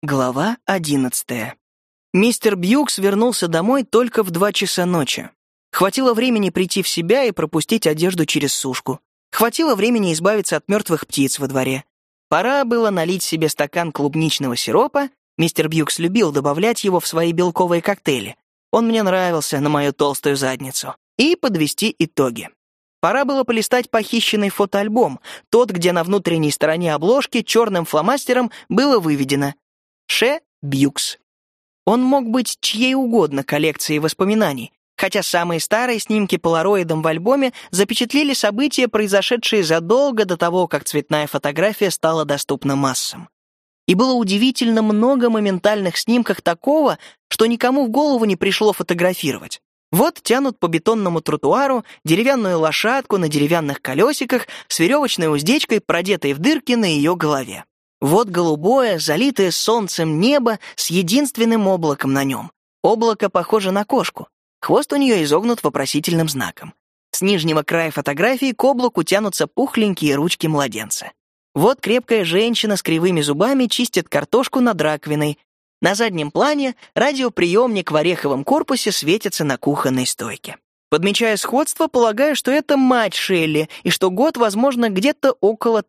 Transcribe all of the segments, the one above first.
Глава 11. Мистер Бьюкс вернулся домой только в 2 часа ночи. Хватило времени прийти в себя и пропустить одежду через сушку. Хватило времени избавиться от мертвых птиц во дворе. Пора было налить себе стакан клубничного сиропа. Мистер Бьюкс любил добавлять его в свои белковые коктейли. Он мне нравился на мою толстую задницу. И подвести итоги. Пора было полистать похищенный фотоальбом, тот, где на внутренней стороне обложки черным фломастером было выведено «Ше Бьюкс». Он мог быть чьей угодно коллекцией воспоминаний, хотя самые старые снимки полароидом в альбоме запечатлели события, произошедшие задолго до того, как цветная фотография стала доступна массам. И было удивительно много моментальных снимков такого, что никому в голову не пришло фотографировать. Вот тянут по бетонному тротуару деревянную лошадку на деревянных колесиках с веревочной уздечкой, продетой в дырки на ее голове. Вот голубое, залитое солнцем небо с единственным облаком на нем. Облако похоже на кошку. Хвост у нее изогнут вопросительным знаком. С нижнего края фотографии к облаку тянутся пухленькие ручки младенца. Вот крепкая женщина с кривыми зубами чистит картошку над раковиной. На заднем плане радиоприемник в ореховом корпусе светится на кухонной стойке. Подмечая сходство, полагаю, что это мать Шелли, и что год, возможно, где-то около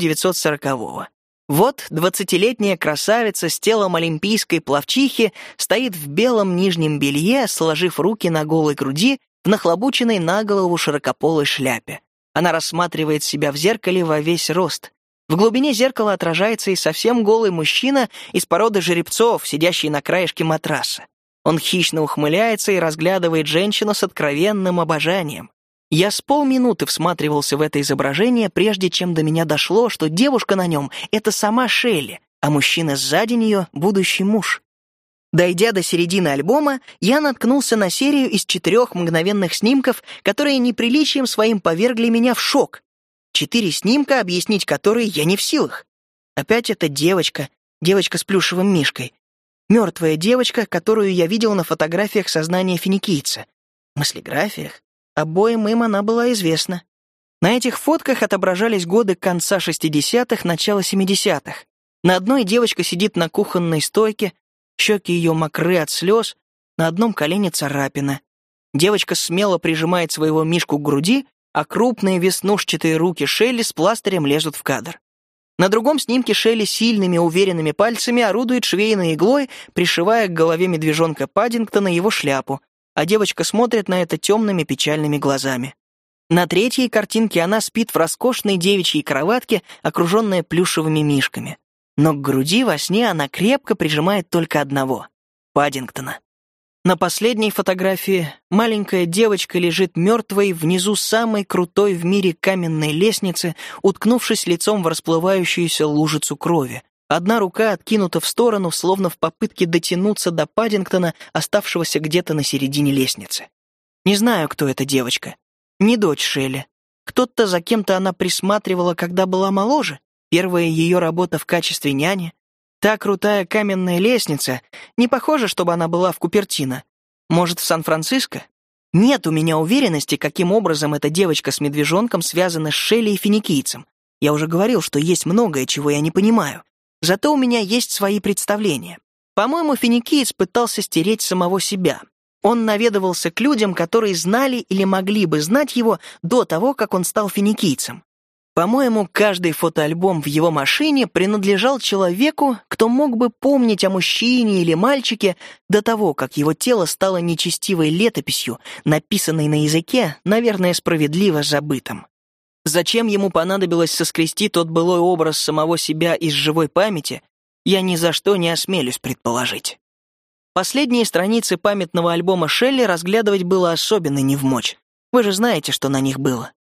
1940-го. Вот 20-летняя красавица с телом олимпийской пловчихи стоит в белом нижнем белье, сложив руки на голой груди в нахлобученной на голову широкополой шляпе. Она рассматривает себя в зеркале во весь рост. В глубине зеркала отражается и совсем голый мужчина из породы жеребцов, сидящий на краешке матраса. Он хищно ухмыляется и разглядывает женщину с откровенным обожанием. Я с полминуты всматривался в это изображение, прежде чем до меня дошло, что девушка на нем — это сама Шелли, а мужчина сзади нее — будущий муж. Дойдя до середины альбома, я наткнулся на серию из 4 мгновенных снимков, которые неприличием своим повергли меня в шок. 4 снимка, объяснить которые я не в силах. Опять эта девочка с плюшевым мишкой. Мертвая девочка, которую я видел на фотографиях сознания финикийца. Мыслеграфиях. Обоим им она была известна. На этих фотках отображались годы конца 60-х, начала 70-х. На одной девочка сидит на кухонной стойке, щеки ее мокры от слез, на одном колене царапина. Девочка смело прижимает своего мишку к груди, а крупные веснушчатые руки Шелли с пластырем лезут в кадр. На другом снимке Шелли сильными уверенными пальцами орудует швейной иглой, пришивая к голове медвежонка Паддингтона его шляпу, а девочка смотрит на это темными печальными глазами. На третьей картинке она спит в роскошной девичьей кроватке, окруженная плюшевыми мишками. Но к груди во сне она крепко прижимает только одного — Паддингтона. На последней фотографии маленькая девочка лежит мертвой внизу самой крутой в мире каменной лестницы, уткнувшись лицом в расплывающуюся лужицу крови. Одна рука откинута в сторону, словно в попытке дотянуться до Паддингтона, оставшегося где-то на середине лестницы. Не знаю, кто эта девочка. Не дочь Шелли. Кто-то, за кем-то она присматривала, когда была моложе. Первая ее работа в качестве няни. Та крутая каменная лестница. Не похоже, чтобы она была в Купертино. Может, в Сан-Франциско? Нет у меня уверенности, каким образом эта девочка с медвежонком связана с Шелли и финикийцем. Я уже говорил, что есть многое, чего я не понимаю. Зато у меня есть свои представления. По-моему, финикиец пытался стереть самого себя. Он наведывался к людям, которые знали или могли бы знать его до того, как он стал финикийцем. По-моему, каждый фотоальбом в его машине принадлежал человеку, кто мог бы помнить о мужчине или мальчике до того, как его тело стало нечестивой летописью, написанной на языке, наверное, справедливо забытым. Зачем ему понадобилось соскрести тот былой образ самого себя из живой памяти, я ни за что не осмелюсь предположить. Последние страницы памятного альбома Шелли разглядывать было особенно невмочь. Вы же знаете, что на них было.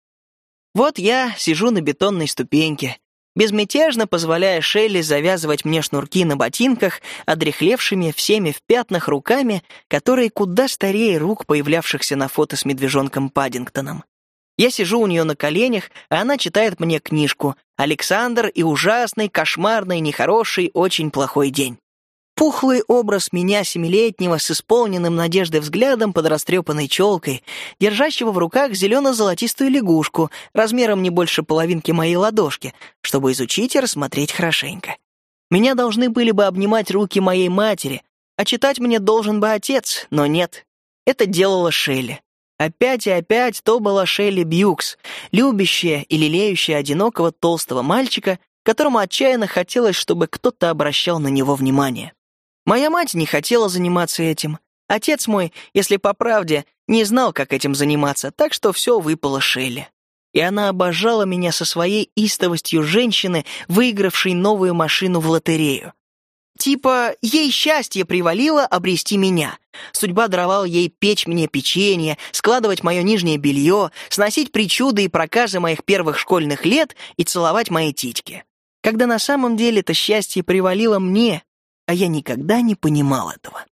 Вот я сижу на бетонной ступеньке, безмятежно позволяя Шелли завязывать мне шнурки на ботинках, одряхлевшими всеми в пятнах руками, которые куда старее рук, появлявшихся на фото с медвежонком Паддингтоном. Я сижу у нее на коленях, а она читает мне книжку «Александр и ужасный, кошмарный, нехороший, очень плохой день». Пухлый образ меня, 7-летнего, с исполненным надежды взглядом под растрепанной челкой, держащего в руках зелено-золотистую лягушку, размером не больше половинки моей ладошки, чтобы изучить и рассмотреть хорошенько. Меня должны были бы обнимать руки моей матери, а читать мне должен бы отец, но нет. Это делала Шелли. Опять и опять то была Шелли Бьюкс, любящая и лелеющая одинокого толстого мальчика, которому отчаянно хотелось, чтобы кто-то обращал на него внимание. Моя мать не хотела заниматься этим. Отец мой, если по правде, не знал, как этим заниматься, так что все выпало Шелли. И она обожала меня со своей истовостью женщины, выигравшей новую машину в лотерею. Типа, ей счастье привалило обрести меня. Судьба даровала ей печь мне печенье, складывать мое нижнее белье, сносить причуды и проказы моих первых школьных лет и целовать мои титьки. Когда на самом деле это счастье привалило мне, а я никогда не понимал этого.